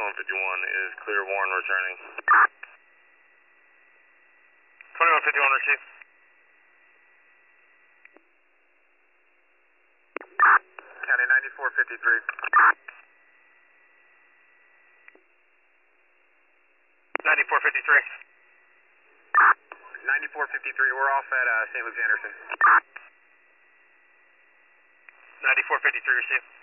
2151 is clear, Warren returning. 2151 receive. County 9453. 9453. 9453, we're off at St. Luke's Anderson. 9453 receive.